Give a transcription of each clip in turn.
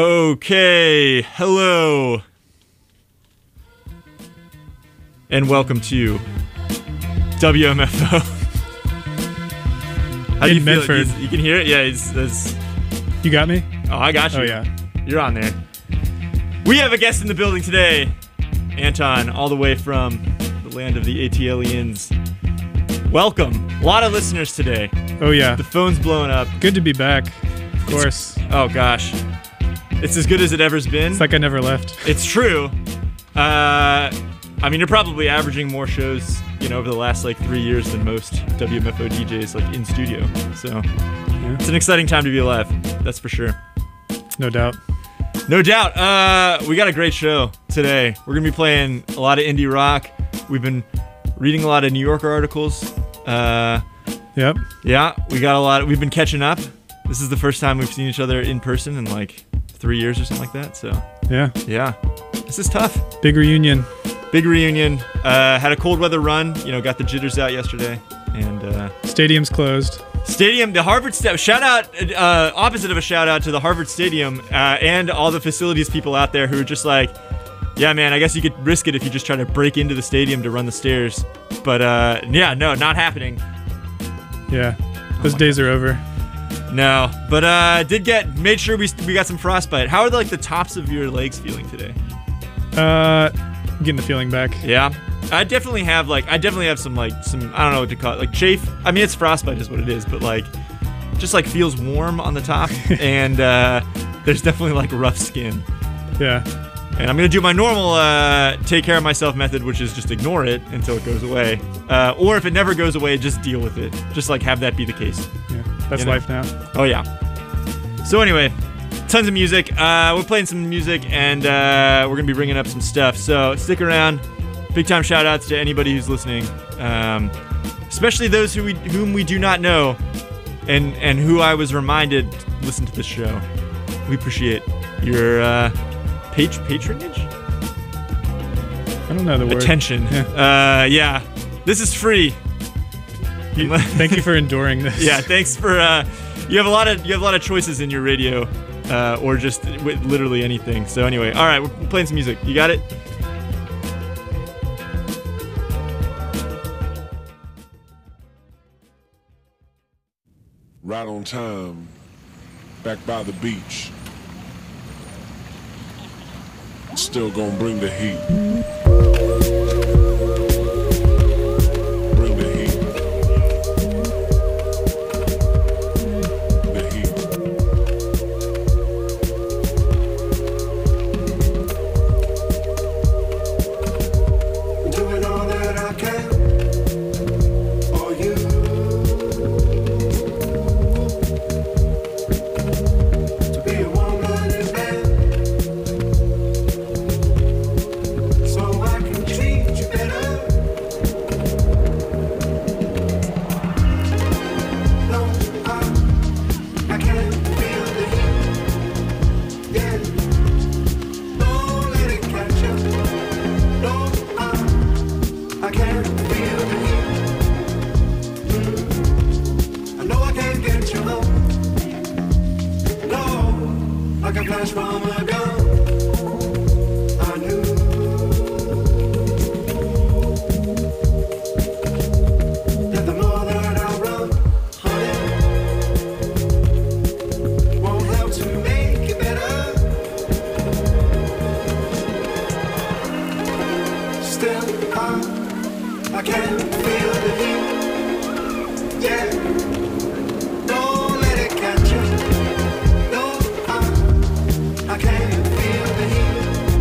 Okay, hello, and welcome to WMFO. How do you feel? Medford. You can hear it? Yeah, You got me? Oh, I got you. Oh, yeah. You're on there. We have a guest in the building today. Anton, all the way from the land of the ATLians. Welcome. A lot of listeners today. Oh, yeah. The phone's blowing up. Good to be back, of course. Oh, gosh. It's as good as it ever's been. It's like I never left. It's true. I mean, you're probably averaging more shows, over the last 3 years than most WMFO DJs in studio. So Yeah. It's an exciting time to be alive. That's for sure. No doubt. No doubt. We got a great show today. We're gonna be playing a lot of indie rock. We've been reading a lot of New Yorker articles. Yep. Yeah, we got a lot. We've been catching up. This is the first time we've seen each other in person in 3 years or something like that. So Yeah. yeah, this is tough. Big reunion. Big reunion. Had a cold weather run. Got the jitters out yesterday, and Stadium's closed. Stadium, the Harvard shout out. Opposite of a shout out to the Harvard Stadium and all the facilities people out there who are just yeah, man. I guess you could risk it if you just try to break into the stadium to run the stairs. But yeah, no, not happening. Yeah. Those days are over. No, but made sure we got some frostbite. How are the tops of your legs feeling today? Getting the feeling back. Yeah, I definitely have some I don't know what to call it, chafe. I mean, it's frostbite is what it is, but just feels warm on the top, and there's definitely rough skin. Yeah. And I'm gonna do my normal take care of myself method, which is just ignore it until it goes away, or if it never goes away, just deal with it. Just have that be the case. Yeah. That's life now. Oh yeah. So anyway, tons of music. We're playing some music, and we're gonna be bringing up some stuff. So stick around. Big time shout outs to anybody who's listening, especially those whom we do not know, and who I was reminded listen to this show. We appreciate your patronage. I don't know the word. Attention. Yeah. Yeah. This is free. Thank you for enduring this. Yeah, thanks for you have a lot of choices in your radio, or just literally anything. So anyway, all right, we're playing some music. You got it? Right on time, back by the beach. Still gonna bring the heat. Bring the heat. The heat. Doing all that I can for you. To be a woman in bed, so I can treat you better. No, I can't feel the heat. Yeah, don't let it catch you. No, I can't feel the heat. I know I can't get you home. No, like a flash from a gun. I knew that the more that I run, honey, won't help to make it better. Still, I can't feel the heat. Yeah, don't let it catch you. No, I can't feel the heat.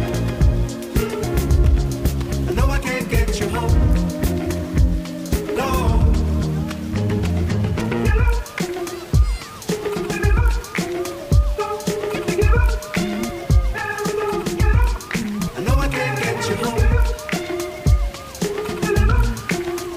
I know I can't get you home. No. I know I can't get you home.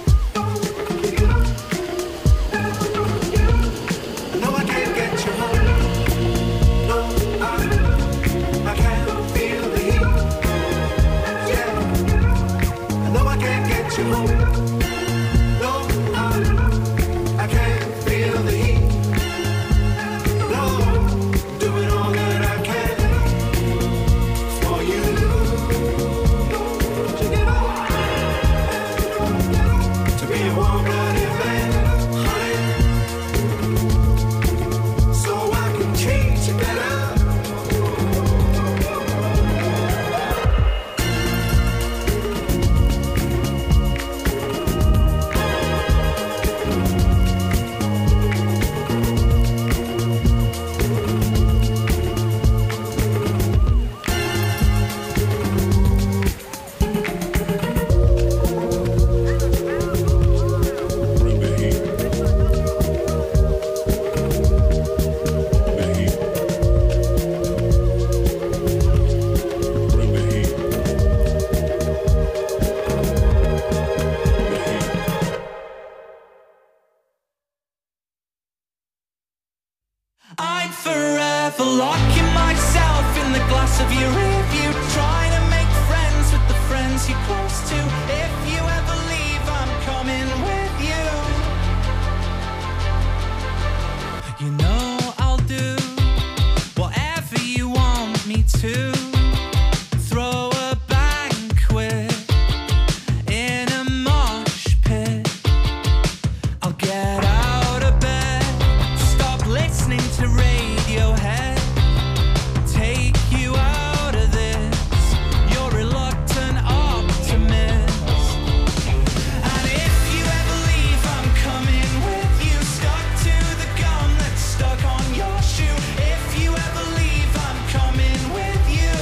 me to throw a banquet in a mosh pit. I'll get out of bed, stop listening to Radiohead, take you out of this, you're reluctant optimist. And if you ever leave, I'm coming with you, stuck to the gum that's stuck on your shoe. If you ever leave, I'm coming with you.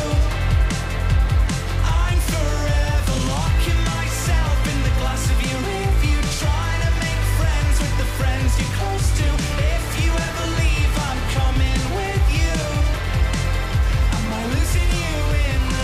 I'm forever locking myself in the glass of your review, trying to make friends with the friends you're close to. If you ever leave, I'm coming with you. Am I losing you in the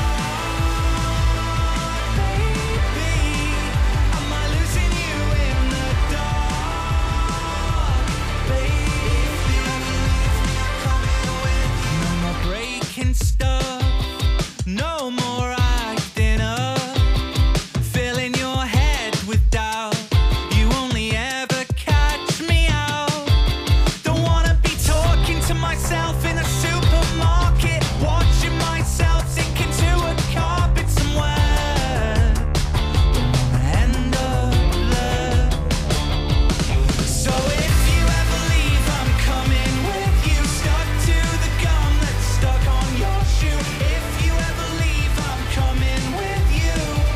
dark, baby? Am I losing you in the dark, baby? If you ever leave me, I'm coming with you. No more breaking stuff, no more acting up, filling your head with doubt. You only ever catch me out. Don't wanna be talking to myself in a supermarket, watching myself sink into a carpet somewhere. Don't wanna end up there. So if you ever leave, I'm coming with you, stuck to the gum that's stuck on your shoe. If you ever leave, I'm coming with you.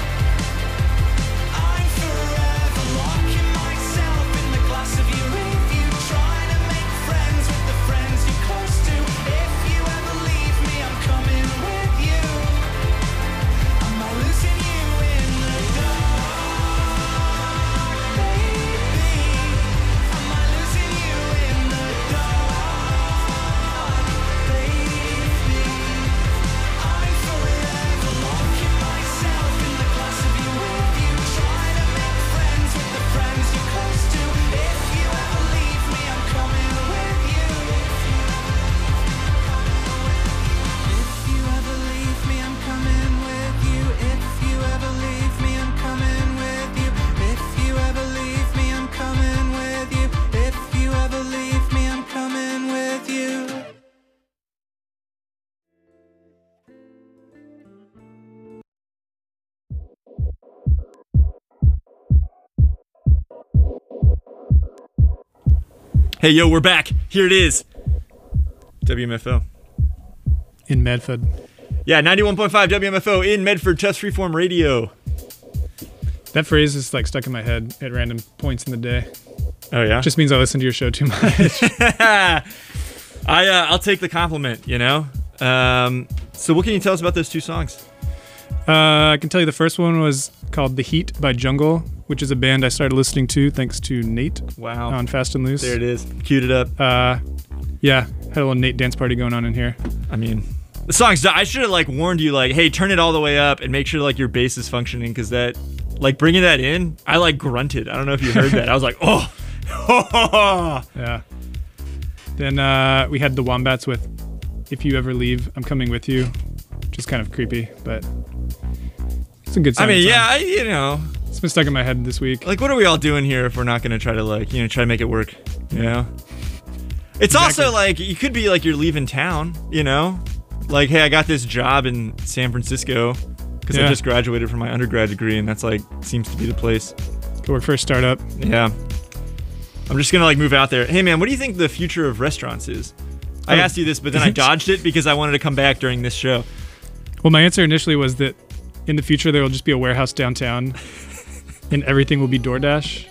I'm forever locking myself in the glass of your review, trying to make friends with the friends you're close to. If you ever leave me, I'm coming with you. Am I losing you in the dark, baby? Am I losing you in the dark, baby? I'm forever locking myself in the glass of your review, trying to make friends with the friends you're close to. If you ever leave me, I'm coming with you. If you ever leave me, I'm coming with you. If you ever leave me, I'm coming with you. If you ever leave me, I'm coming with you. If you ever leave me, I'm coming with you. Hey, yo, we're back. Here it is. WMFO. In Medford. Yeah, 91.5 WMFO in Medford, Chess Freeform Radio. That phrase is like stuck in my head at random points in the day. Oh, yeah? Just means I listen to your show too much. I'll take the compliment, you know? So what can you tell us about those two songs? I can tell you the first one was called The Heat by Jungle, which is a band I started listening to thanks to Nate Wow. on Fast and Loose. There it is. Queued it up. Yeah, had a little Nate dance party going on in here. I mean, the song's... I should have, like, warned you, like, hey, turn it all the way up and make sure, like, your bass is functioning, because that... Like, bringing that in, I, like, grunted. I don't know if you heard that. I was like, oh! Yeah. Then we had the Wombats with If You Ever Leave, I'm Coming With You, which is kind of creepy, but it's a good song. I mean, yeah, you know... It's been stuck in my head this week. Like, what are we all doing here if we're not going to try to, like, you know, try to make it work, you know? It's also, like, you could be, like, you're leaving town, you know? Like, hey, I got this job in San Francisco because I just graduated from my undergrad degree, and that's, like, seems to be the place. Go work for a startup. Yeah. I'm just going to, like, move out there. Hey, man, what do you think the future of restaurants is? I asked you this, but then I dodged it because I wanted to come back during this show. Well, my answer initially was that in the future there will just be a warehouse downtown and everything will be DoorDash.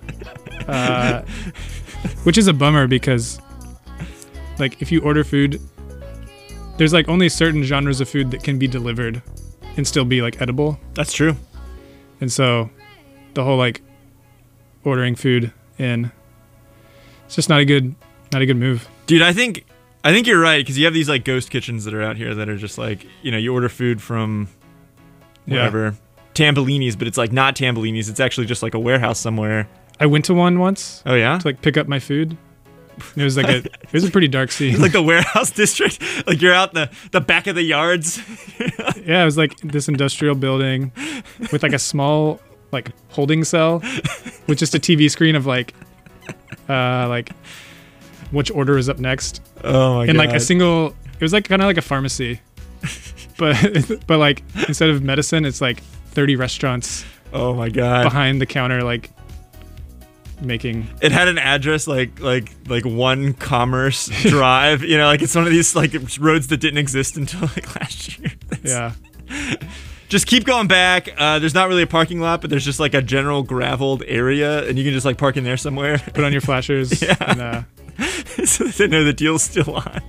Which is a bummer because, like, if you order food, there's, like, only certain genres of food that can be delivered and still be, like, edible. That's true. And so the whole, like, ordering food in, it's just not a good move. Dude, I think you're right, because you have these, like, ghost kitchens that are out here that are just, like, you know, you order food from whatever, Tambellini's, but it's, like, not Tambellini's. It's actually just, like, a warehouse somewhere. I went to one once. Oh, yeah? To, like, pick up my food. It was like it was a pretty dark scene. Like the warehouse district? Like you're out the back of the yards? Yeah, it was like this industrial building with like a small like holding cell with just a TV screen of like which order is up next. Oh my god. And like a single was like kind of like a pharmacy, but like instead of medicine, it's like 30 restaurants Oh my god. behind the counter, like making. It had an address like One Commerce Drive. You know, like it's one of these like roads that didn't exist until like last year. Yeah. Just keep going back. There's not really a parking lot, but there's just like a general graveled area, and you can just like park in there somewhere. Put on your flashers. Yeah. And, So they know the deal's still on.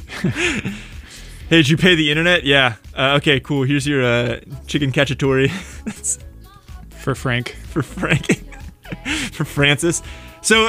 Hey, did you pay the internet? Yeah. Okay, cool. Here's your chicken cacciatore. That's for Frank. for Frank. For Francis. So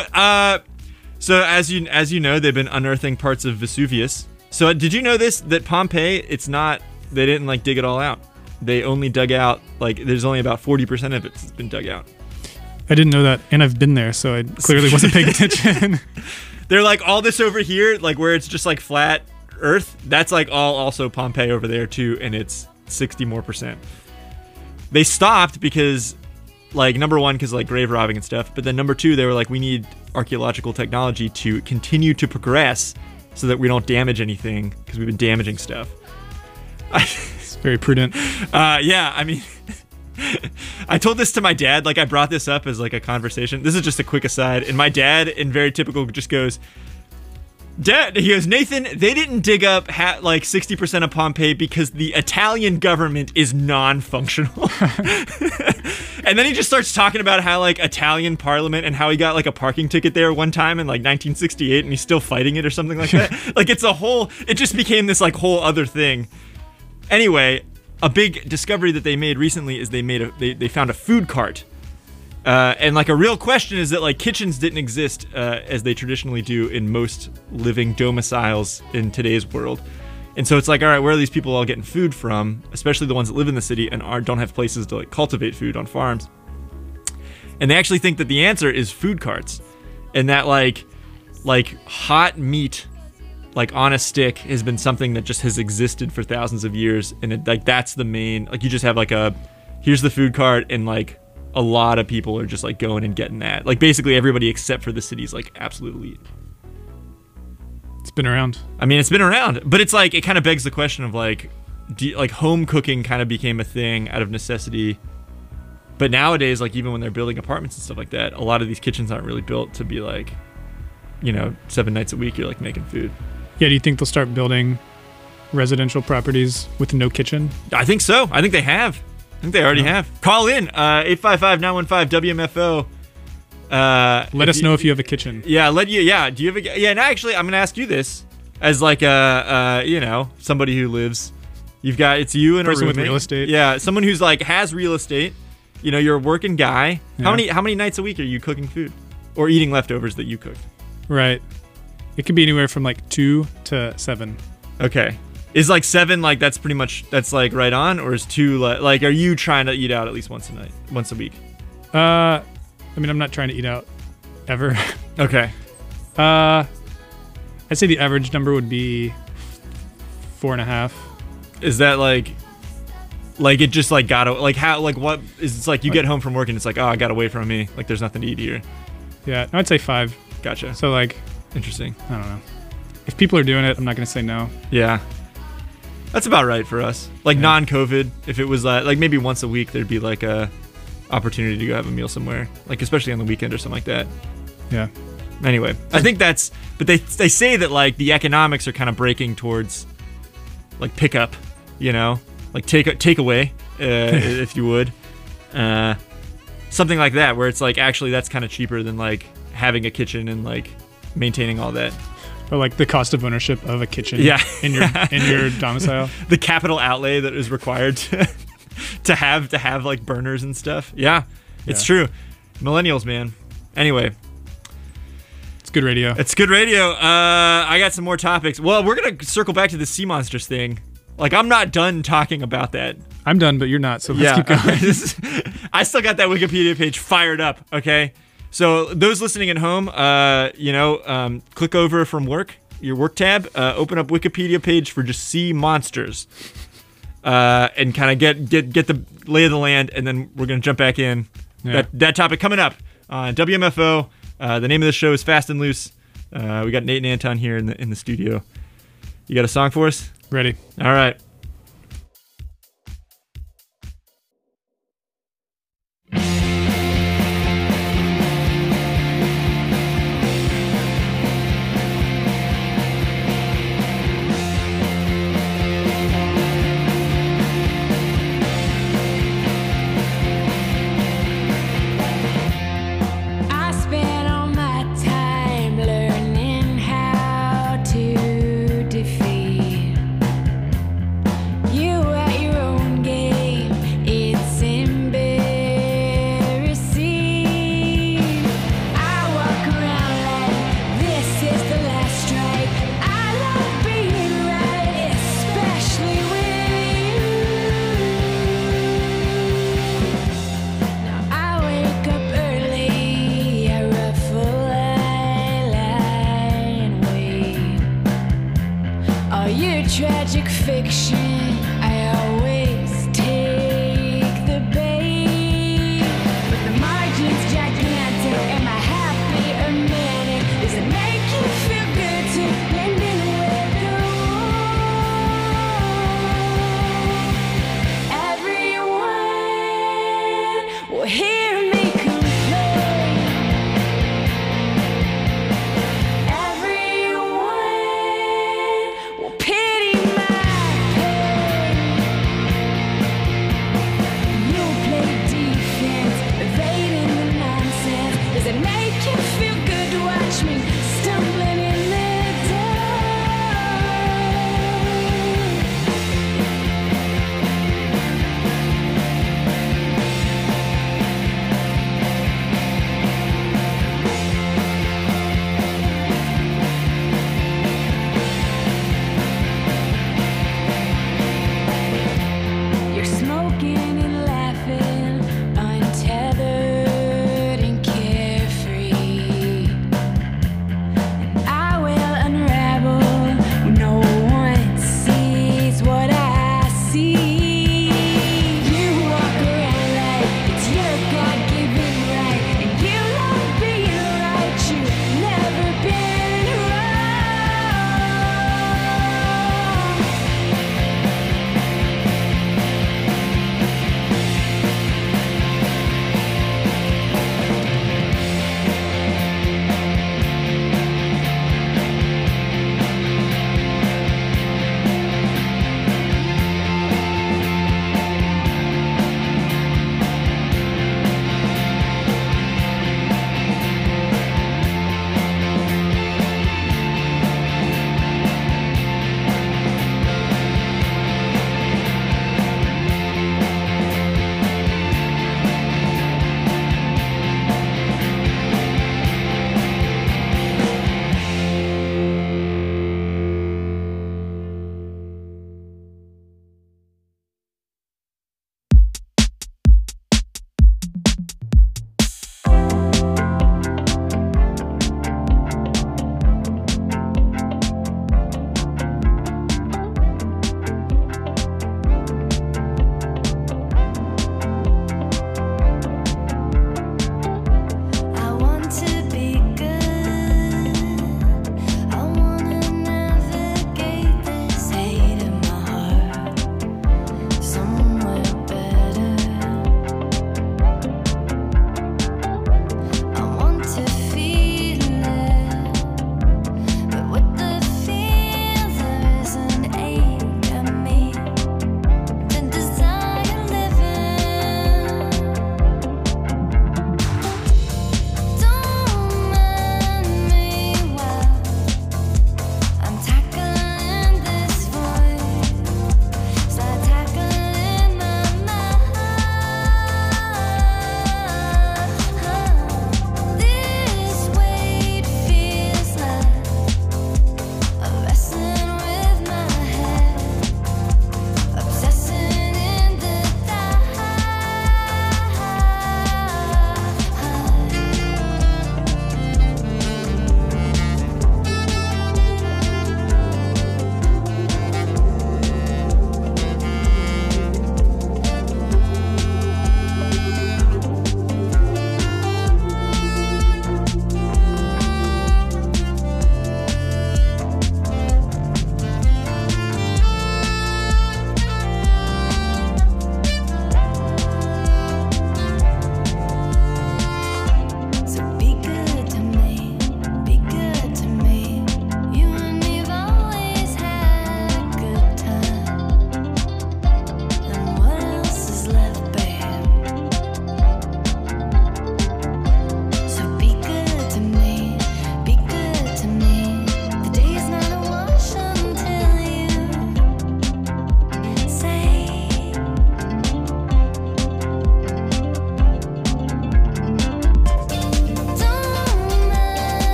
as you know, they've been unearthing parts of Vesuvius. So did you know this? That Pompeii, they didn't like dig it all out. They only dug out like there's only about 40% of it's been dug out. I didn't know that, and I've been there, so I clearly wasn't paying attention. They're like all this over here, like where it's just like flat Earth. That's like all also Pompeii over there too, and it's 60% more. They stopped because, like, number one, because like grave robbing and stuff. But then number two, they were like, we need archaeological technology to continue to progress so that we don't damage anything because we've been damaging stuff. It's very prudent. Yeah, I mean, I told this to my dad. Like, I brought this up as like a conversation. This is just a quick aside. And my dad, in very typical, just goes, Dad, he goes, Nathan, they didn't dig up like 60% of Pompeii because the Italian government is non-functional. And then he just starts talking about how like Italian parliament and how he got like a parking ticket there one time in like 1968 and he's still fighting it or something like that. Like it just became this like whole other thing. Anyway, a big discovery that they made recently is they found a food cart. And like a real question is that like kitchens didn't exist as they traditionally do in most living domiciles in today's world. And so it's like, all right, where are these people all getting food from, especially the ones that live in the city and don't have places to like cultivate food on farms. And they actually think that the answer is food carts, and that like hot meat like on a stick has been something that just has existed for thousands of years, and like that's the main, like you just have like here's the food cart, and like a lot of people are just like going and getting that. Like basically everybody except for the city's like absolute elite. It's been around. I mean, it's been around, but it's like it kind of begs the question of like, like home cooking kind of became a thing out of necessity. But nowadays, like even when they're building apartments and stuff like that, a lot of these kitchens aren't really built to be like, 7 nights a week you're like making food. Yeah, do you think they'll start building residential properties with no kitchen? I think so. I think they have. I think they already have. Call in 855-915-WMFO. Let us know if you have a kitchen. Yeah, do you have a? Yeah, and actually, I'm gonna ask you this as like somebody who lives. It's you and Person a with roommate. real estate. Yeah, someone who's like has real estate. You're a working guy. Yeah. How many nights a week are you cooking food, or eating leftovers that you cooked? Right. It could be anywhere from like 2 to 7. Okay. Is like 7 like that's pretty much that's like right on, or is 2 like are you trying to eat out at least once a week? I mean, I'm not trying to eat out ever. Okay. I'd say the average number would be 4.5. Is that like it just like got like how like what is it's like you get home from work and it's like, oh, I got away from me, like there's nothing to eat here. Yeah, I'd say 5. Gotcha. So like, Interesting. I don't know. If people are doing it, I'm not gonna say no. Yeah. That's about right for us. Like non-COVID, if it was like maybe once a week, there'd be like a opportunity to go have a meal somewhere, like especially on the weekend or something like that. Yeah. Anyway, I think but they say that like the economics are kind of breaking towards like pickup, like take away, if you would, something like that, where it's like actually that's kind of cheaper than like having a kitchen and like maintaining all that. Or like the cost of ownership of a kitchen. Yeah. in your domicile. The capital outlay that is required to have like burners and stuff. Yeah, it's true. Millennials, man. Anyway. It's good radio. It's good radio. I got some more topics. Well, we're going to circle back to the sea monsters thing. Like, I'm not done talking about that. I'm done, but you're not, so let's keep going. I still got that Wikipedia page fired up, okay? So those listening at home, click over from your work tab, open up Wikipedia page for just sea monsters, and kind of get the lay of the land, and then we're going to jump back in. Yeah. That topic coming up on WMFO. The name of the show is Fast and Loose. We got Nate and Anton here in the studio. You got a song for us? Ready. All right. I spent all my time learning how to defeat you at your own game. It's embarrassing. I walk around like this is the last strike. I love being right, especially with you. Now I wake up early, I ruffle eyeliner and wait. All your tragic fiction, I always take the bait. But the margin's gigantic, am I happy or manic? Does it make you feel good to blend in with the wall? Everyone will hear me complain. Everyone will pity my pain.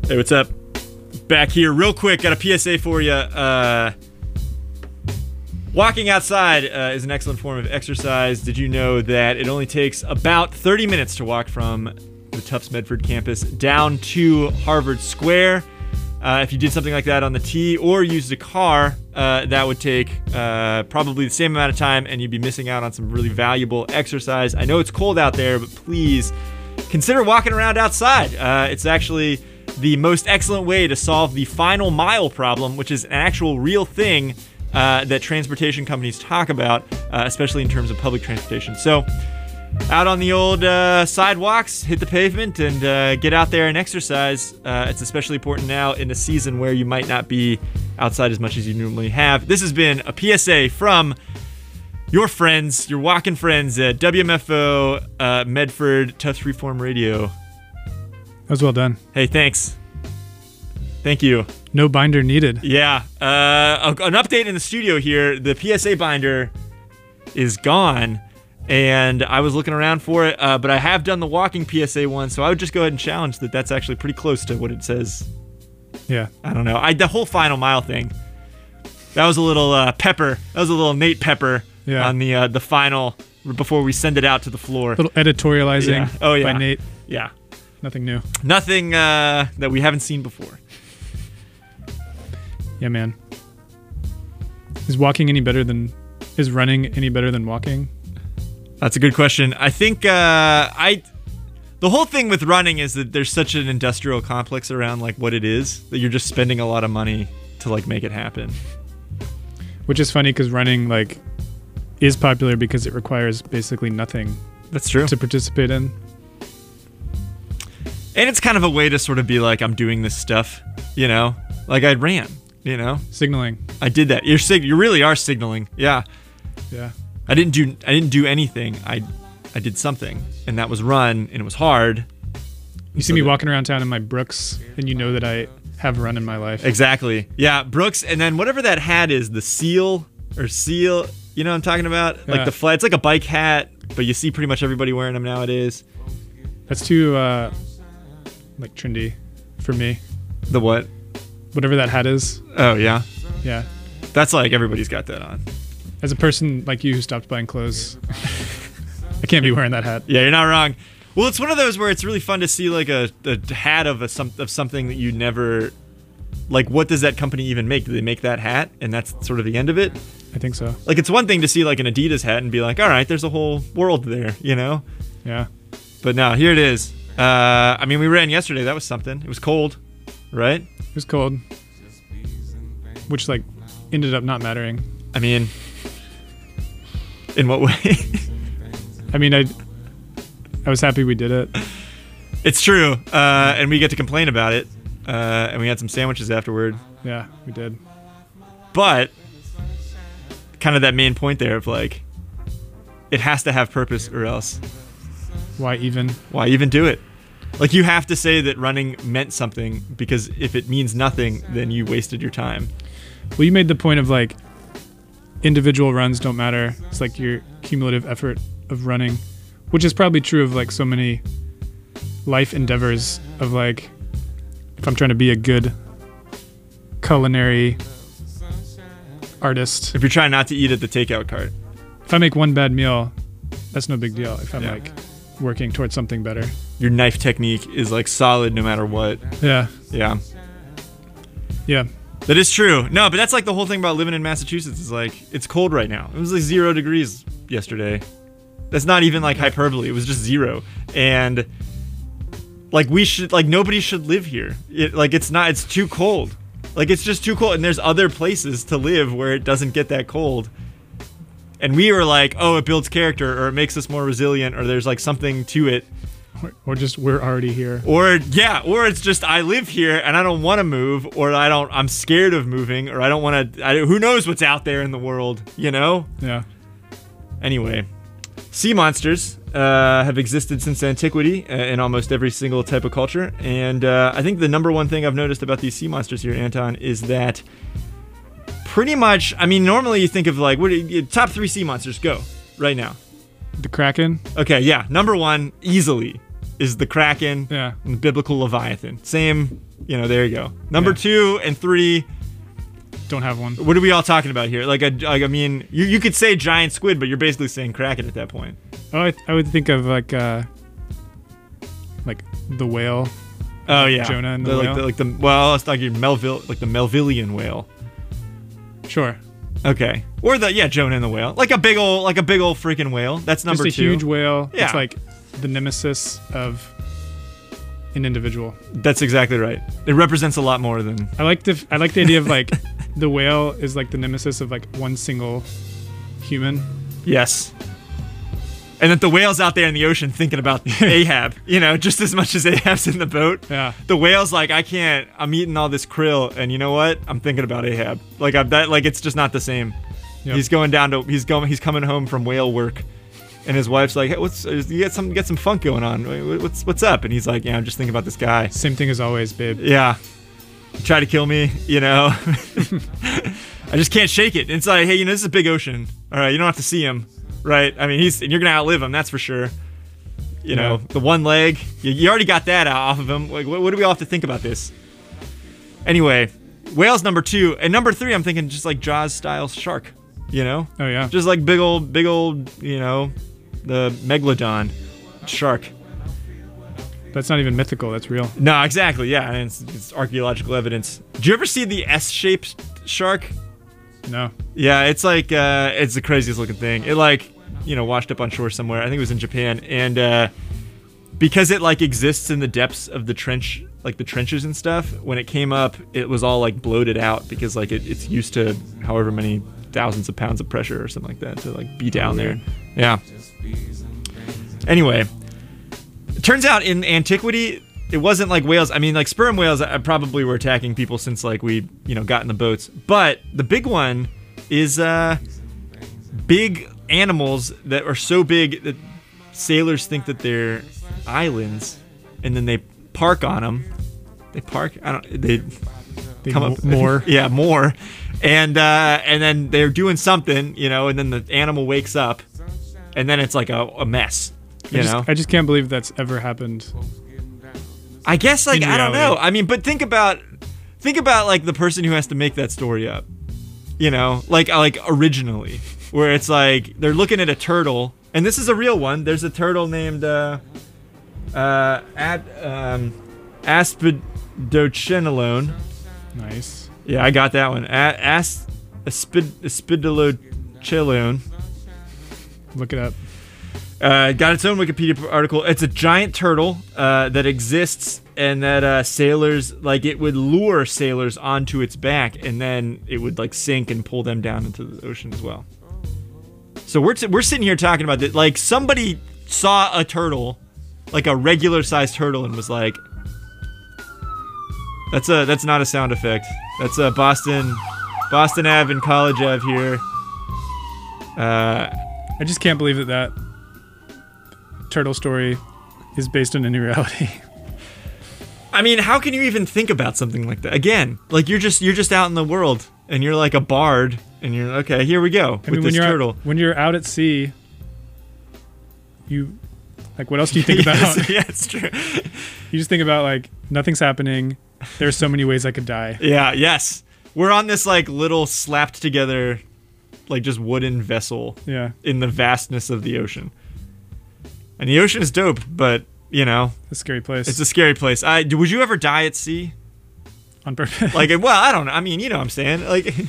Hey, what's up? Back here real quick. Got a PSA for you. Walking outside is an excellent form of exercise. Did you know that it only takes about 30 minutes to walk from the Tufts Medford campus down to Harvard Square? If you did something like that on the T or used a car, that would take probably the same amount of time, and you'd be missing out on some really valuable exercise. I know it's cold out there, but please consider walking around outside. It's actually the most excellent way to solve the final mile problem, which is an actual real thing that transportation companies talk about, especially in terms of public transportation. So out on the old sidewalks, hit the pavement, and get out there and exercise. It's especially important now in a season where you might not be outside as much as you normally have. This has been a PSA from your friends, your walking friends at WMFO Medford Tufts Freeform Radio. That was well done. Hey, thanks. Thank you. No binder needed. Yeah. An update in the studio here. The PSA binder is gone, and I was looking around for it, but I have done the walking PSA one, so I would just go ahead and challenge that that's actually pretty close to what it says. Yeah. I don't know. The whole final mile thing, that was a little pepper. That was a little Nate Pepper on the final before we send it out to the floor. A little editorializing by Nate. Yeah. Nothing new. Nothing that we haven't seen before. Yeah, man. Is running any better than walking? That's a good question. I think the whole thing with running is that there's such an industrial complex around like what it is that you're just spending a lot of money to like make it happen. Which is funny because running like is popular because it requires basically nothing. That's true. To participate in. And it's kind of a way to sort of be like, I'm doing this stuff, you know? Like I ran, you know? Signaling. I did that. You really are signaling. Yeah. Yeah. I didn't do anything. I did something, and that was run, and it was hard. You see me walking around town in my Brooks, and you know that I have run in my life. Exactly. Yeah, Brooks, and then whatever that hat is, the seal, you know what I'm talking about? Yeah. Like the flat, it's like a bike hat, but you see pretty much everybody wearing them nowadays. That's too, like, trendy for me. The what? Whatever that hat is. Oh, yeah? Yeah. That's like everybody's got that on. As a person like you who stopped buying clothes, I can't be wearing that hat. Yeah, you're not wrong. Well, it's one of those where it's really fun to see like a hat of something that you never, like, what does that company even make? Do they make that hat and that's sort of the end of it? I think so. Like, it's one thing to see like an Adidas hat and be like, all right, there's a whole world there, you know? Yeah. But no, here it is. I mean, we ran yesterday. That was something. It was cold, right? It was cold, which like ended up not mattering. I mean, in what way? I mean, I was happy we did it. It's true, and we get to complain about it, and we had some sandwiches afterward. Yeah, we did. But kind of that main point there of like, it has to have purpose or else. Why even do it? Like, you have to say that running meant something, because if it means nothing, then you wasted your time. Well, you made the point of like individual runs don't matter. It's like your cumulative effort of running, which is probably true of like so many life endeavors of like, if I'm trying to be a good culinary artist. If you're trying not to eat at the takeout cart. If I make one bad meal, that's no big deal. If I'm like working towards something better. Your knife technique is like solid no matter what. Yeah. Yeah. Yeah. That is true. No, but that's like the whole thing about living in Massachusetts is like, it's cold right now. It was like 0 degrees yesterday. That's not even like hyperbole. It was just 0. And like nobody should live here. It's too cold. Like, it's just too cold. And there's other places to live where it doesn't get that cold. And we were like, oh, it builds character, or it makes us more resilient, or there's like something to it. Or just we're already here. Or it's just I live here and I don't want to move, or I'm scared of moving, or I don't want to. Who knows what's out there in the world, you know? Yeah. Anyway, sea monsters have existed since antiquity in almost every single type of culture, and I think the number one thing I've noticed about these sea monsters here, Anton, is that pretty much. I mean, normally you think of like top 3 sea monsters. Go right now. The Kraken. Okay, yeah, number 1 easily. is the Kraken Yeah. and the biblical Leviathan. Same, there you go. Number Yeah. 2 and 3. Don't have one. What are we all talking about here? I mean, you could say giant squid, but you're basically saying Kraken at that point. Oh, I would think of like the whale. Oh yeah, Jonah and the whale? Well, I was talking Melville, like the Melvillian whale. Sure. Okay, or Jonah and the whale, like a big old freaking whale. That's number Just a 2. huge whale. Yeah. It's like the nemesis of an individual. That's exactly right. It represents a lot more than. I like the idea of like the whale is like the nemesis of like one single human. Yes. And that the whale's out there in the ocean thinking about Ahab, just as much as Ahab's in the boat. Yeah. The whale's like, I'm eating all this krill, and you know what? I'm thinking about Ahab. It's just not the same. Yep. He's coming home from whale work, and his wife's like, hey, you get some funk going on. What's up? And he's like, yeah, I'm just thinking about this guy. Same thing as always, babe. Yeah. Try to kill me, I just can't shake it. It's like, hey, this is a big ocean. All right, you don't have to see him. Right, I mean, you're gonna outlive him, that's for sure. Yeah. The one leg, you already got that off of him. Like, what do we all have to think about this? Anyway, whale's number 2, and number 3, I'm thinking just like Jaws style shark. Oh yeah. Just like big old, the megalodon shark. That's not even mythical. That's real. No, exactly. Yeah, and it's archaeological evidence. Did you ever see the S-shaped shark? No. Yeah, it's like it's the craziest looking thing. It washed up on shore somewhere. I think it was in Japan, and because it exists in the depths of the trench, like the trenches and stuff. When it came up, it was all bloated out because it's used to however many thousands of pounds of pressure or something like that to be down there. Yeah. Anyway, it turns out in antiquity, it wasn't like whales. I mean, sperm whales probably were attacking people since we got in the boats. But the big one is big animals that are so big that sailors think that they're islands, and then they park on them. They park. They come up more. Yeah, more. And then they're doing something, and then the animal wakes up, and then it's like a mess. I just can't believe that's ever happened. I guess I don't know. reality. I mean, but think about the person who has to make that story up. Originally, where it's they're looking at a turtle, and this is a real one. There's a turtle named Aspidochenilone. Nice. Yeah, I got that one. Aspidolochelone. Look it up. Got its own Wikipedia article. It's a giant turtle that exists, and that sailors it would lure sailors onto its back, and then it would sink and pull them down into the ocean as well. So we're sitting here talking about that. Somebody saw a turtle, a regular sized turtle, and was like, "That's not a sound effect. That's a Boston Ave and College Ave here." I just can't believe that turtle story is based on any reality. I mean, how can you even think about something like that? Again, you're just out in the world, and you're like a bard, and you're okay. Here we go with this turtle. When you're out at sea, you what else do you think about? Yeah, it's true. You just think about nothing's happening. There's so many ways I could die. Yeah. Yes. We're on this little slapped together, just wooden vessel. Yeah. In the vastness of the ocean. And the ocean is dope, but It's a scary place. it's a scary place. Would you ever die at sea? On purpose. Well, I don't know. I mean, you know what I'm saying.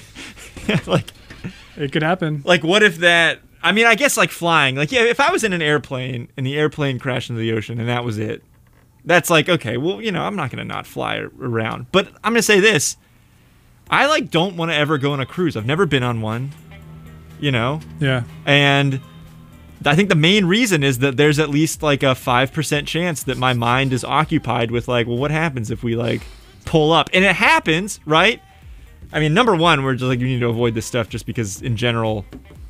It could happen. What if that? I mean, I guess flying. Yeah, if I was in an airplane and the airplane crashed into the ocean and that was it, that's okay. Well, I'm not gonna not fly around. But I'm gonna say this: I don't want to ever go on a cruise. I've never been on one. Yeah. And I think the main reason is that there's at least a 5% chance that my mind is occupied with well, what happens if we pull up? And it happens, right? I mean, number one, we're just you need to avoid this stuff just because in general,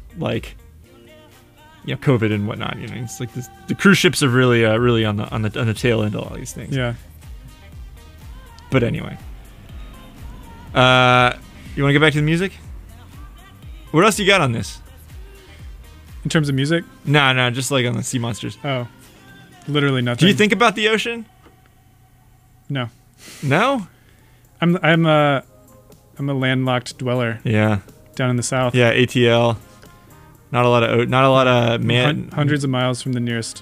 COVID and whatnot. It's the cruise ships are really on the tail end of all these things. Yeah. But anyway, you want to get back to the music? What else you got on this? In terms of music? No, just on the sea monsters. Oh. Literally nothing. Do you think about the ocean? No. No? I'm a landlocked dweller Yeah. down in the south. Yeah, ATL. Not a lot of man. Hundreds of miles from the nearest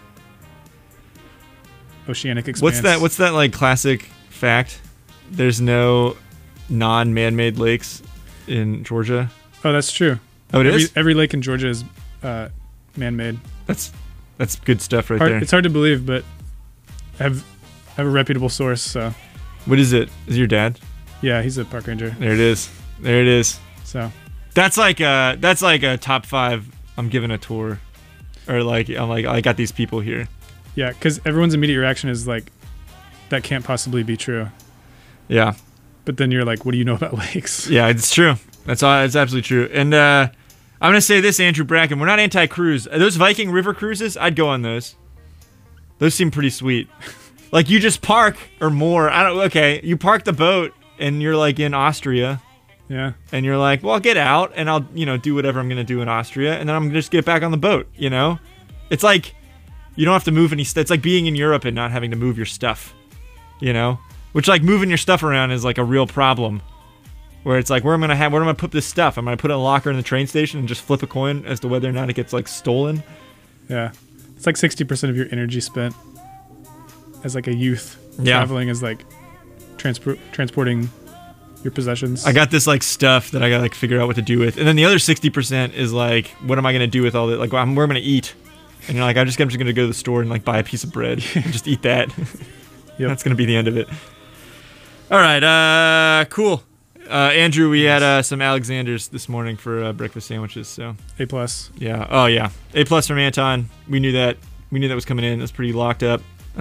oceanic expanse. What's that like classic fact? There's no non-man-made lakes in Georgia. Oh, that's true. Oh, it is? Every lake in Georgia is man-made. That's good stuff right Hard, there. it's hard to believe, but I have a reputable source, so What is it? Is it your dad? yeah, he's a park ranger. There it is. There it is. So That's like a top 5. I'm giving a tour, or like I'm like I got these people here. yeah, because everyone's immediate reaction is like, that can't possibly be true. Yeah, But then you're like, what do you know about lakes? yeah, it's true. It's absolutely true. And I'm gonna say this, Andrew Bracken. We're not anti-cruise. Those Viking River cruises, I'd go on those. Those seem pretty sweet. Like you just park or more. Okay, you park the boat and you're like in Austria. Yeah. And you're like, well, I'll get out and I'll, do whatever I'm going to do in Austria. And then I'm going to just get back on the boat, It's like, you don't have to move any stuff. It's like being in Europe and not having to move your stuff, Which, like, moving your stuff around is, like, a real problem. Where it's like, where am I going to put this stuff? I'm going to put it in a locker in the train station and just flip a coin as to whether or not it gets, like, stolen. Yeah. It's like 60% of your energy spent as, like, a youth. Yeah. Traveling is, like, transporting your possessions. I got this like stuff that I gotta like figure out what to do with, and then the other 60% is like, what am I gonna do with all that? Like, where am I gonna eat? And you're like, I'm just gonna go to the store and like buy a piece of bread and just eat that. Yep. That's gonna be the end of it. All right, cool. Andrew, we had some Alexanders this morning for breakfast sandwiches. So A+. yeah, oh yeah, A+ from Anton. We knew that was coming in. That's pretty locked up.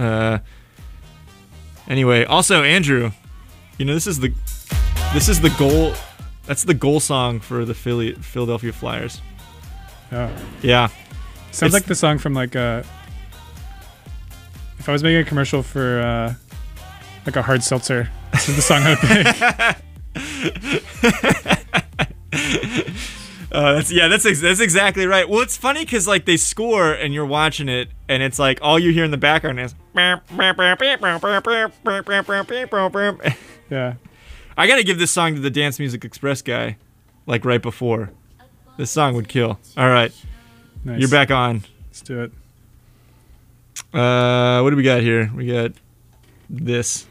Anyway, also Andrew, this is the goal. That's the goal song for the Philadelphia Flyers. Oh. Yeah. Sounds like the song from like if I was making a commercial for like a hard seltzer, this is the song I would pick. That's exactly right. Well, it's funny because like they score and you're watching it and it's like all you hear in the background is. Yeah. I gotta give this song to the Dance Music Express guy, like right before. This song would kill. All right, Nice. you're back on. Let's do it. What do we got here? We got this.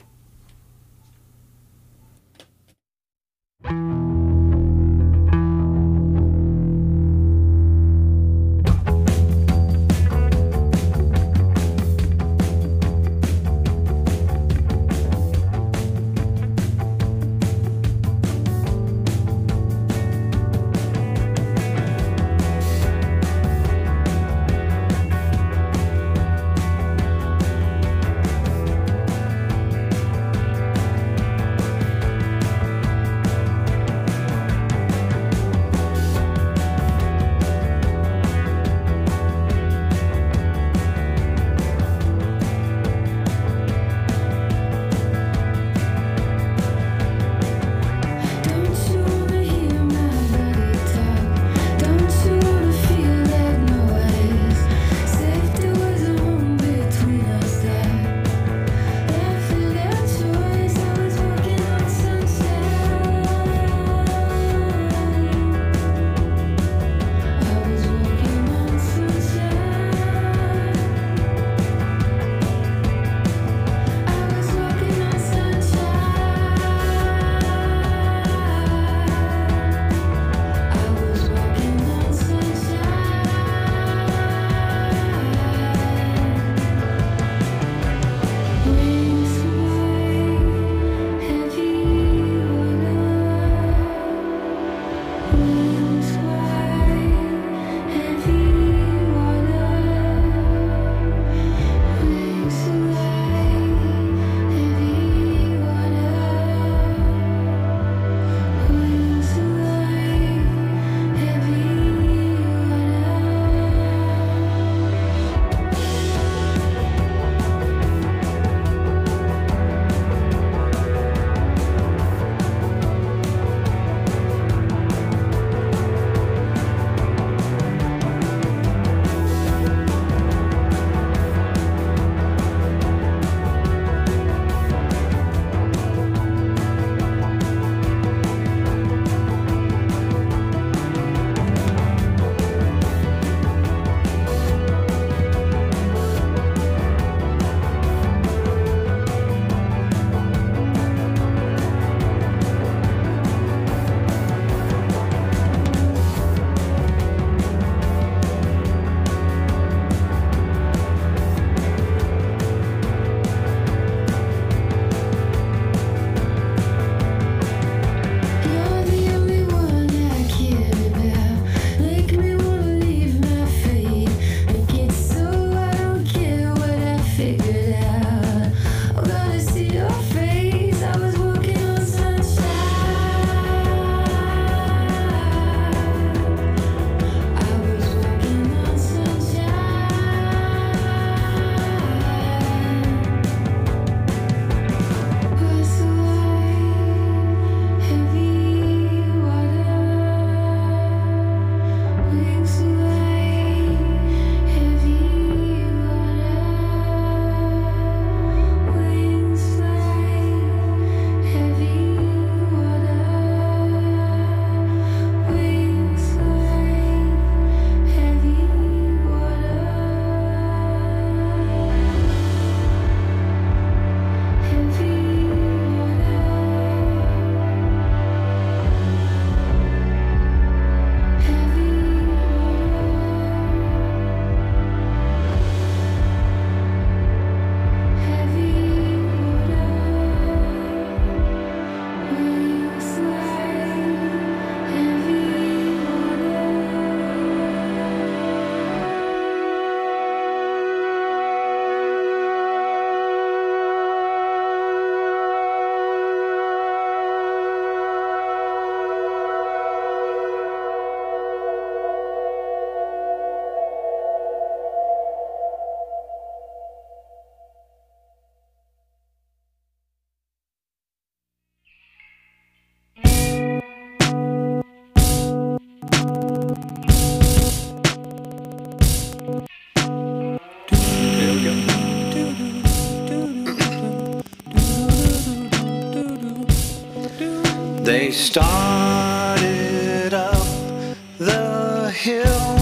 They started up the hill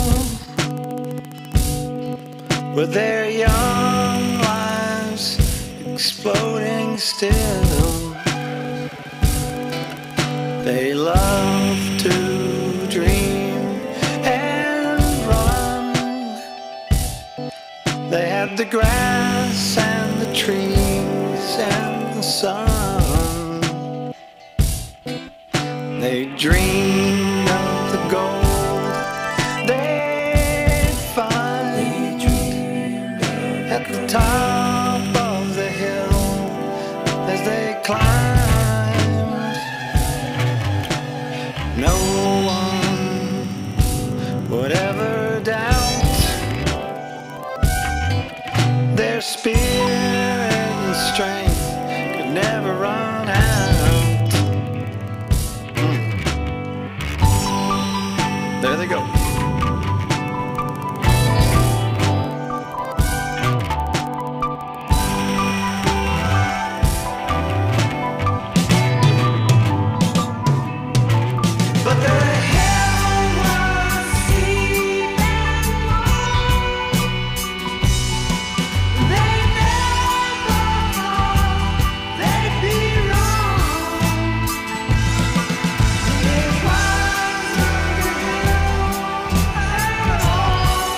with their young lives exploding still. They love to dream and run. They had the grass and the trees and the sun. They dreamed of the gold they'd find at the top of the hill as they climbed. No one would ever doubt their spirit and strength could never run out. There they go. But the hill was steep and long. They never thought they'd be wrong. It wasn't a hill at all.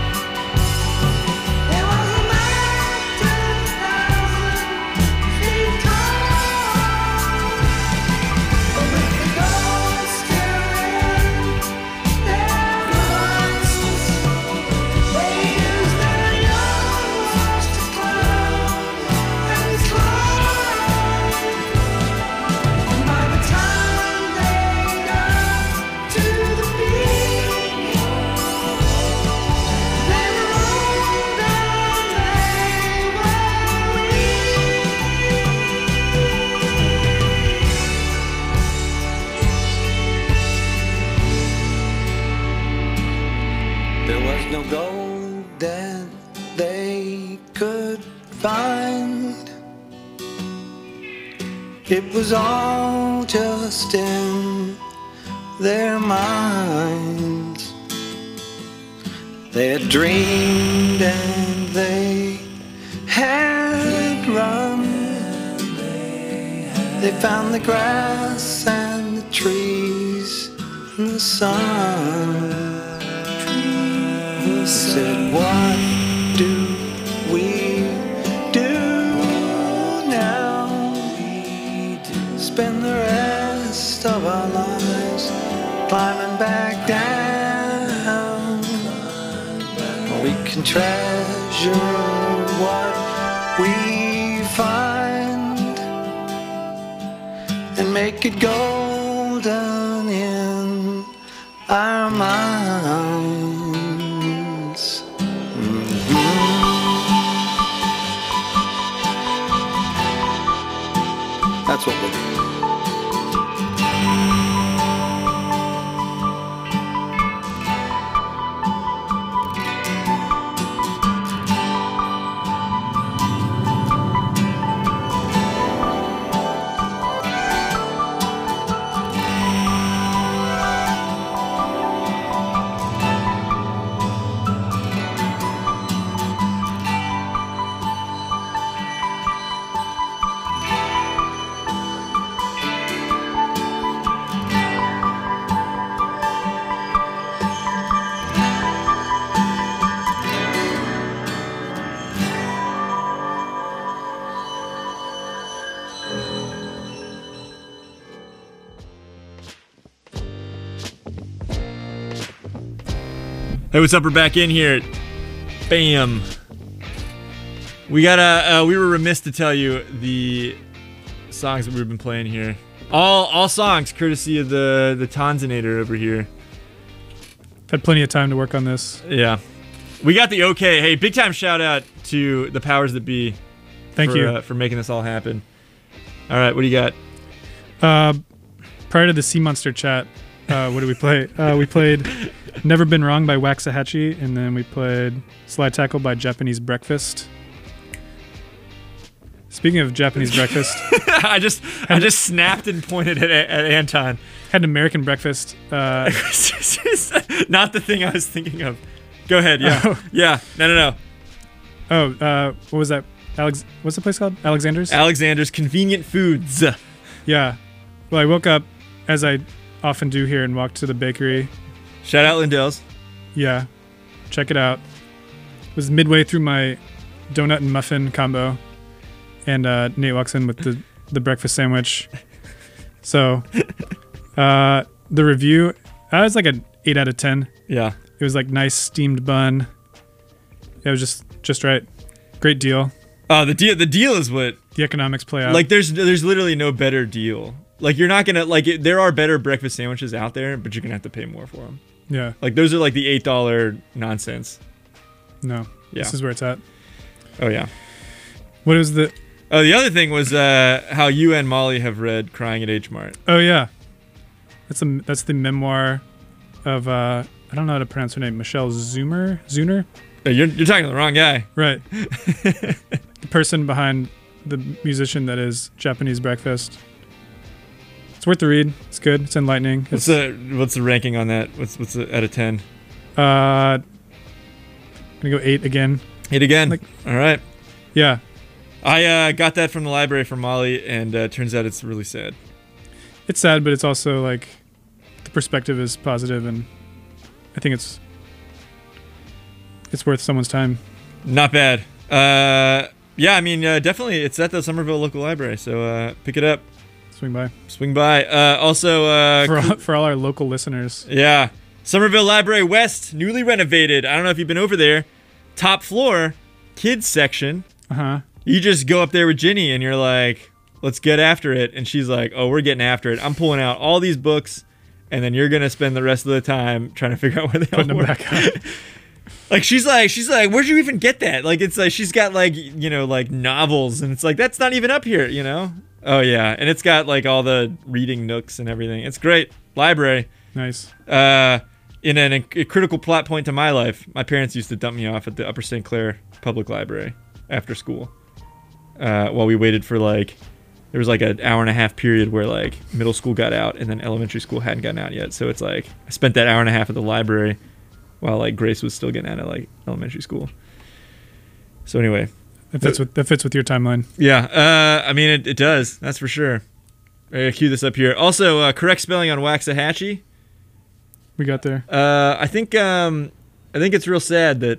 It was a mountain 1,000 feet tall. But with the gold still in their lungs, they used their young lives to climb and climb. And by the time they got to the peak, they were old and they were weak. There was no gold that they could find. It was all just in their minds. They had dreamed and they had run. They found the grass and the trees and the sun. They said, what do we do now? Spend the rest of our lives climbing back down. We can treasure what we find and make it golden in our minds. That's what we'll do. Hey, what's up? We're back in here. Bam. We got we were remiss to tell you the songs that we've been playing here. All songs courtesy of the Tanzanator over here. Had plenty of time to work on this. Yeah. We got the okay. Hey, big time shout out to the powers that be. Thank you for making this all happen. All right, what do you got? Prior to the Sea Monster chat, what did we play? We played Never Been Wrong by Waxahachie, and then we played Slide Tackle by Japanese Breakfast. Speaking of Japanese breakfast, I just snapped and pointed at Anton. had an American breakfast. Not the thing I was thinking of. Go ahead. Yeah. Oh. Yeah. No. What was that? What's the place called? Alexander's? Alexander's Convenient Foods. Yeah. Well, I woke up, as I often do here, and walked to the bakery. Shout out Lindell's. Yeah. Check it out. Was midway through my donut and muffin combo, and Nate walks in with the breakfast sandwich. So, the review, I was like an 8 out of 10. Yeah. It was like nice steamed bun. It was just right. Great deal. Oh, the deal is what. The economics play out. Like, there's literally no better deal. Like, you're not gonna there are better breakfast sandwiches out there, but you're gonna have to pay more for them. Yeah. Like, those are like the $8 nonsense. No. Yeah. This is where it's at. Oh yeah. What is the? Oh, the other thing was how you and Molly have read Crying at H Mart. Oh yeah. That's the memoir of I don't know how to pronounce her name. Michelle Zuner. You're talking to the wrong guy. Right. The person behind the musician that is Japanese Breakfast. It's worth the read. It's good. It's enlightening. What's the ranking on that? What's the out of 10? I'm gonna go 8 again. 8 again. Like- All right. Yeah. I got that from the library from Molly, and turns out it's really sad. It's sad, but it's also like the perspective is positive, and I think it's worth someone's time. Not bad. Yeah, I mean, definitely, it's at the Somerville local library, so pick it up. Swing by. Also, For all our local listeners. yeah, Somerville Library West, newly renovated. I don't know if you've been over there. Top floor, kids section. Uh-huh. You just go up there with Ginny, and you're like, let's get after it. And she's like, oh, we're getting after it. I'm pulling out all these books, and then you're going to spend the rest of the time trying to figure out where they Putting them are. back up. Like, she's like, where'd you even get that? Like, it's like, she's got like, like novels, and it's like, that's not even up here, Oh yeah, and it's got like all the reading nooks and everything. It's great. Library. Nice. In a critical plot point to my life, my parents used to dump me off at the Upper St. Clair Public Library after school. While we waited for there was like an hour and a half period where like middle school got out and then elementary school hadn't gotten out yet. So it's like I spent that hour and a half at the library while like Grace was still getting out of like elementary school. So anyway, That fits with your timeline. yeah, I mean it does. That's for sure. I gotta cue this up here. Also, correct spelling on Waxahachie. We got there. I think it's real sad that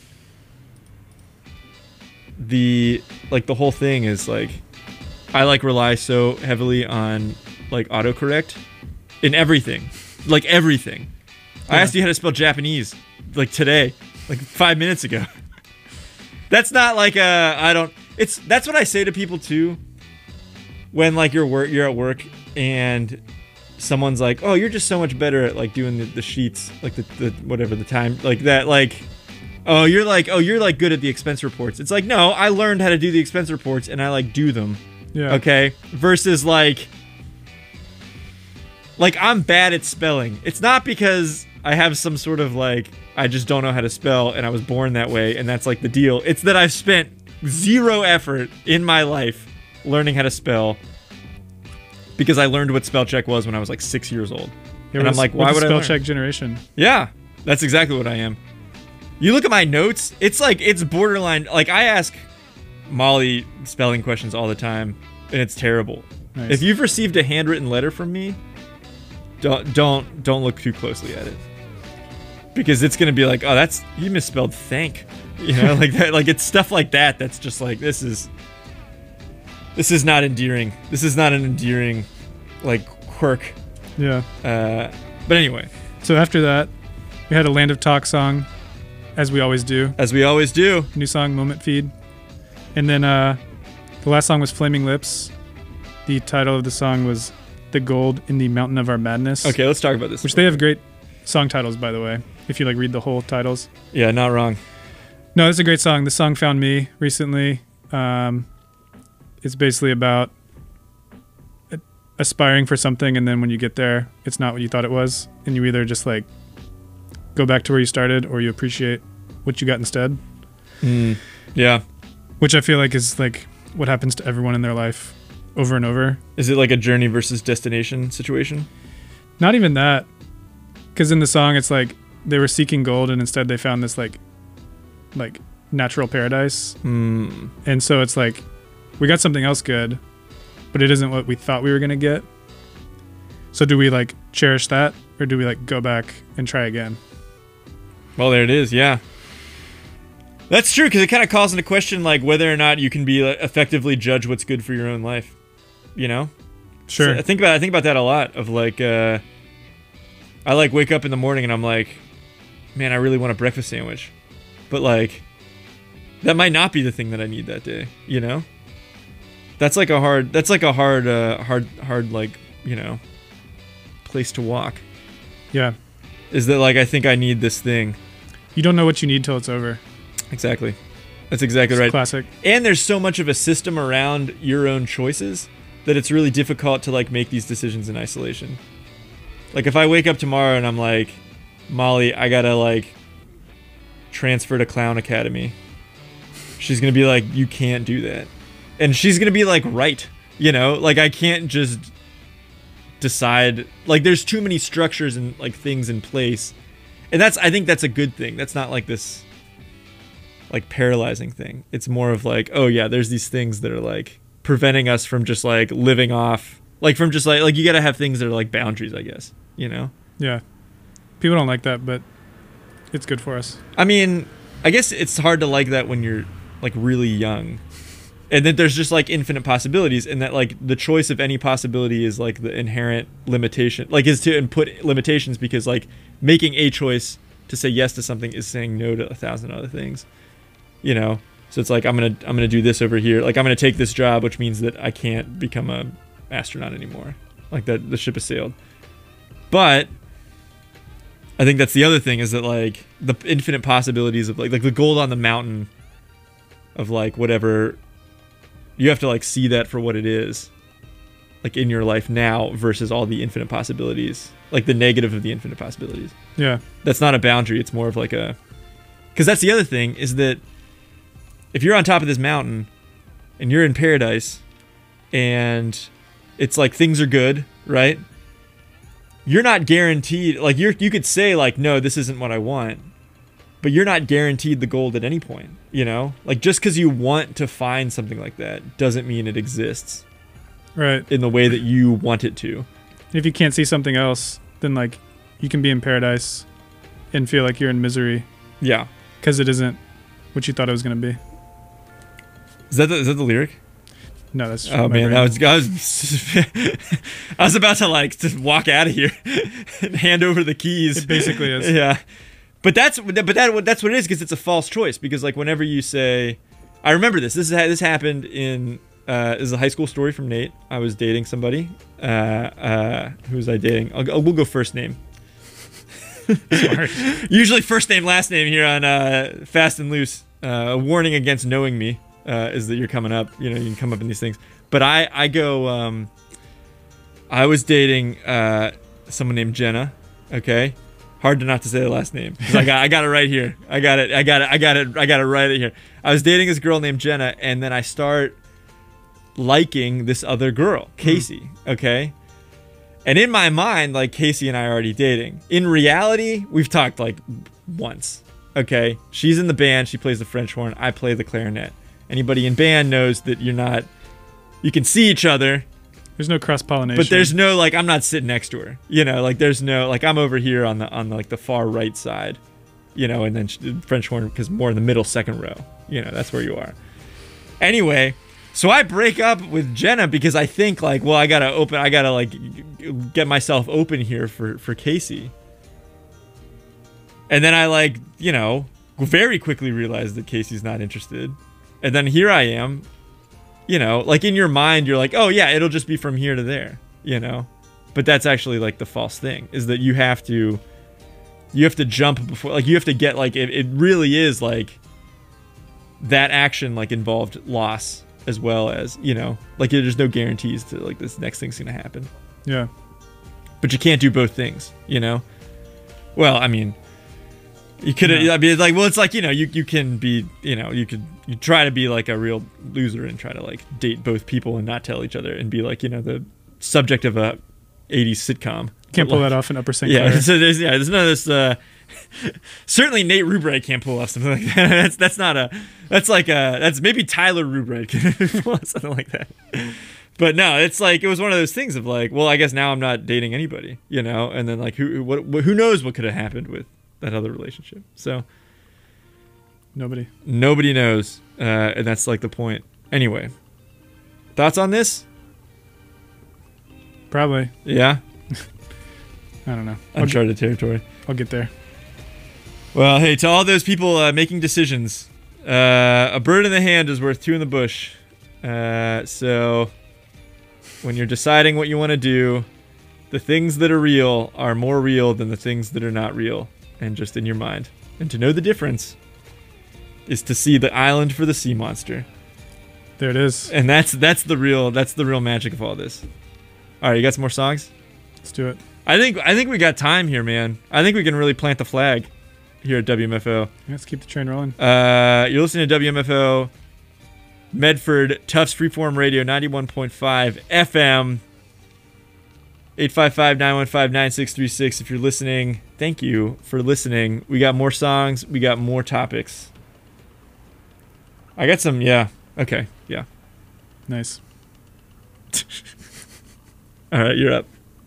the whole thing is like I rely so heavily on like autocorrect in everything. Like everything. I Yeah. asked you how to spell Japanese like today, like 5 minutes ago. That's not like that's what I say to people too when like you're at work and someone's like, "Oh, you're just so much better at like doing the sheets, like the whatever the time like that like you're good at the expense reports." It's like, "No, I learned how to do the expense reports and I like do them." Yeah. Okay? Versus like I'm bad at spelling. It's not because I have some sort of like I just don't know how to spell and I was born that way and that's like the deal. It's that I've spent zero effort in my life learning how to spell because I learned what spell check was when I was like 6 years old. Yeah, and I'm like, why would I spell learn? check generation? Yeah, that's exactly what I am. You look at my notes, it's like it's borderline. Like I ask Molly spelling questions all the time, and it's terrible. Nice. If you've received a handwritten letter from me, don't look too closely at it, because it's gonna be like, oh, that's you misspelled thank, like that. Like it's stuff like that. That's just like this is not endearing. This is not an endearing like quirk. Yeah. But anyway, So after that, we had a Land of Talk song, as we always do. as we always do. New song, Moment Feed. And then the last song was Flaming Lips. The title of the song was The Gold in the Mountain of Our Madness. Okay, let's talk about this. Which they have great song titles, by the way, if you like read the whole titles. Yeah, not wrong. No, it's a great song. The song found me recently. It's basically about aspiring for something, and then when you get there, it's not what you thought it was, and you either just like go back to where you started, or you appreciate what you got instead. Yeah. Which I feel like is like what happens to everyone in their life over and over. Is it like a journey versus destination situation? Not even that, because in the song it's like they were seeking gold and instead they found this like natural paradise. And so it's like we got something else good, but it isn't what we thought we were gonna get. So do we like cherish that, or do we like go back and try again? Well, there it is. Yeah, that's true, because it kind of calls into question like whether or not you can be effectively judge what's good for your own life. You know? Sure. So I think about that a lot. Of like, I like wake up in the morning and I'm like, man, I really want a breakfast sandwich, but like, that might not be the thing that I need that day. You know? That's like a hard like, you know, place to walk. Yeah. Is that like I think I need this thing. You don't know what you need till it's over. Exactly. That's exactly It's right. classic. And there's so much of a system around your own choices that it's really difficult to like make these decisions in isolation. Like if I wake up tomorrow and I'm like, Molly, I gotta like transfer to Clown Academy, she's gonna be like, you can't do that. And she's gonna be like, right. You know, like I can't just decide. Like there's too many structures and like things in place. And I think that's a good thing. That's not like this like paralyzing thing. It's more of like, oh yeah, there's these things that are like preventing us from just like living off, like from just like you gotta have things that are like boundaries, I guess, you know? Yeah. People don't like that, but it's good for us. I mean, I guess it's hard to like that when you're like really young. And then there's just like infinite possibilities, and that like the choice of any possibility is like the inherent limitation, like is to input limitations, because like making a choice to say yes to something is saying no to 1,000 other things, you know? So it's like, I'm gonna do this over here. Like I'm gonna take this job, which means that I can't become a astronaut anymore. Like that the ship has sailed. But I think that's the other thing, is that like the infinite possibilities of like the gold on the mountain of like whatever, you have to like see that for what it is, like in your life now, versus all the infinite possibilities, like the negative of the infinite possibilities. Yeah. That's not a boundary. It's more of like a, because that's the other thing, is that if you're on top of this mountain and you're in paradise and it's like things are good, right? You're not guaranteed, like you could say like, no, this isn't what I want, but you're not guaranteed the gold at any point, you know? Like just because you want to find something like that doesn't mean it exists Right. in the way that you want it to. If you can't see something else, then like you can be in paradise and feel like you're in misery Yeah. because it isn't what you thought it was going to be. Is that the lyric? No, that's Oh my man, brain. I was about to like to walk out of here and hand over the keys. It basically is. Yeah, but that's what it is, because it's a false choice. Because like whenever you say, I remember this. This happened in. This is a high school story from Nate. I was dating somebody. Who was I dating? We'll go first name. Smart. Usually first name, last name here on Fast and Loose. A warning against knowing me is that you're coming up. You know, you can come up in these things. But I go. I was dating someone named Jenna. Okay, hard to not to say the last name. 'Cause I got it right here. I got it right here. I was dating this girl named Jenna, and then I start liking this other girl, Casey. Okay. And in my mind, like, Casey and I are already dating. In reality, we've talked like once. Okay. She's in the band. She plays the French horn. I play the clarinet. Anybody in band knows that you can see each other, There's no cross pollination. but there's no, like, I'm not sitting next to her, you know, like there's no, like, I'm over here on like the far right side, you know, and then French horn, because more in the middle second row, you know, that's where you are. Anyway, so I break up with Jenna because I think like, well, I gotta like get myself open here for Casey. And then I like, you know, very quickly realized that Casey's not interested. And then here I am, you know, like in your mind, you're like, oh yeah, it'll just be from here to there, you know? But that's actually like the false thing, is that you have to jump before, like you have to get like, it really is like that action like involved loss as well as, you know, like there's no guarantees to like this next thing's gonna happen. Yeah. But you can't do both things, you know? Well, I mean, You could have. No. I mean, like, well, it's like, you know, you can be, you know, you try to be like a real loser and try to like date both people and not tell each other and be like, you know, the subject of a 80s sitcom. Can't But, pull like, that off in Upper St. Yeah, Clair. so there's none of this. Certainly, Nate Rubright can't pull off something like that. That's maybe Tyler Rubright can pull off something like that. But no, it's like it was one of those things of like, well, I guess now I'm not dating anybody, you know, and then like who knows what could have happened with that other relationship. So Nobody. nobody knows, and that's like the point. Anyway, thoughts on this? Probably. Yeah, I don't know. uncharted territory. I'll get there. Well, hey, to all those people making decisions, a bird in the hand is worth two in the bush. So when you're deciding what you want to do, the things that are real are more real than the things that are not real and just in your mind. And to know the difference is to see the island for the sea monster. There it is. And that's the real magic of all this. All right, you got some more songs? Let's do it. I think we got time here, man. I think we can really plant the flag here at WMFO. Let's keep the train rolling. You're listening to WMFO Medford Tufts Freeform Radio 91.5 FM 855-915-9636. If you're listening, thank you for listening. We got more songs, we got more topics. I got some, yeah. Okay, yeah. Nice. All right, you're up.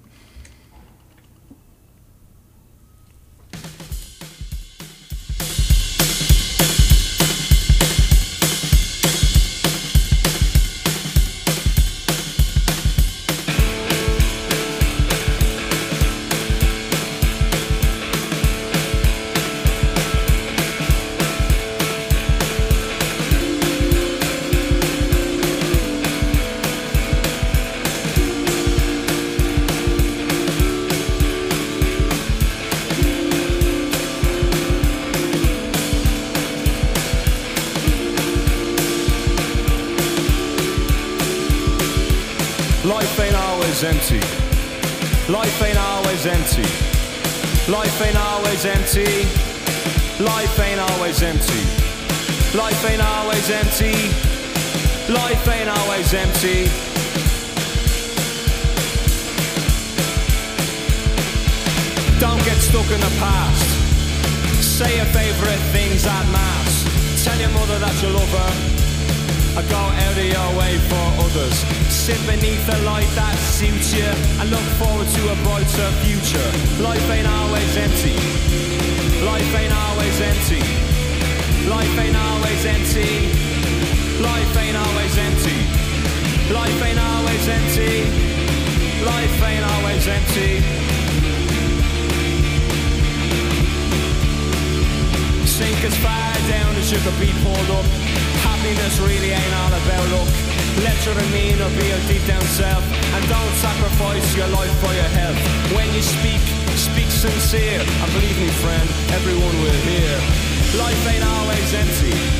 Life ain't always empty. Life ain't always empty. Life ain't always empty. Life ain't always empty. Life ain't always empty. Life ain't always empty. Don't get stuck in the past. Say your favourite things at mass. Tell your mother that you love her. I go out of your way for others. Sit beneath a light that suits you and look forward to a brighter future. Life ain't always empty. Life ain't always empty. Life ain't always empty. Life ain't always empty. Life ain't always empty. Life ain't always empty. Sink as far down as you could be pulled up. Happiness really ain't all about luck. Let your demeanor be your deep down self, and don't sacrifice your life for your health. When you speak, speak sincere, and believe me friend, everyone will hear. Life ain't always empty.